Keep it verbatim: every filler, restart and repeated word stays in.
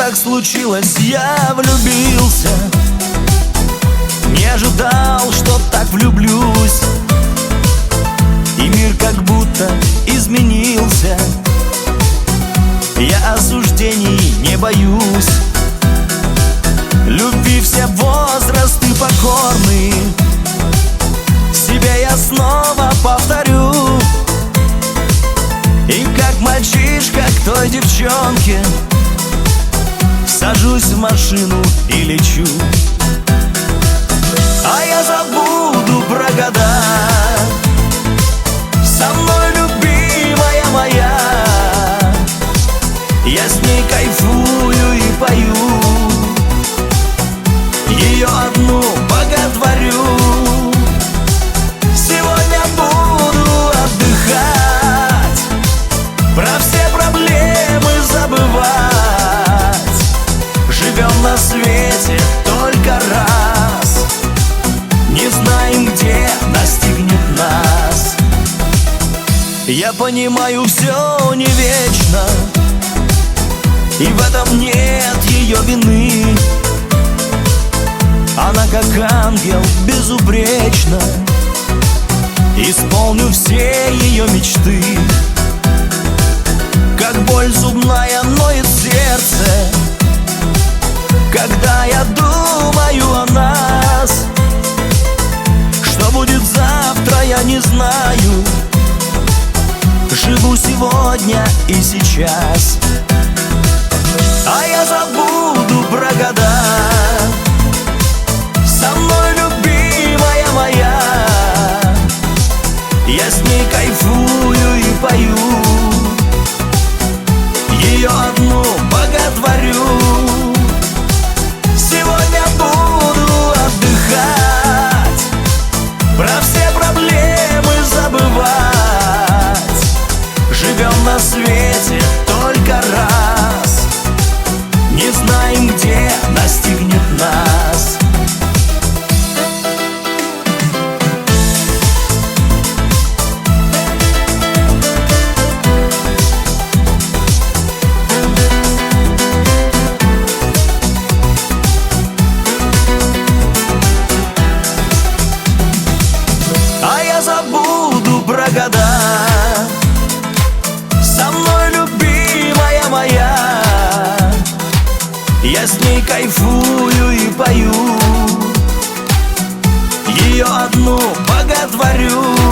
так случилось, я влюбился. Не ожидал, что так влюблюсь, и мир как будто изменился. Я осуждений не боюсь, любви все возрасты покорны. Себя я снова повторю, и как мальчишка к той девчонке сажусь в машину и лечу. А я забуду про года, со мной любимая моя. Я с ней кайфую и пою, ее одну боготворю. Сегодня буду отдыхать, про все проблемы забывать. Живем на свете только раз, не знаем, где настигнет нас. Я понимаю, все не вечно, и в этом нет ее вины. Она как ангел безупречна, исполню все ее мечты. Как боль зубная ноет сердце, когда я думаю о нас. Что будет завтра, я не знаю, живу сегодня и сейчас. А я забуду про года, со мной любимая моя. Я с ней кайфую и пою, ее одну боготворю. Сегодня буду отдыхать, про все проблемы забывать. Живем на свете только раз, не знаем, где настигнет нас. А я забуду про года, со мной любимая моя. Я с ней кайфую и пою, ее одну боготворю.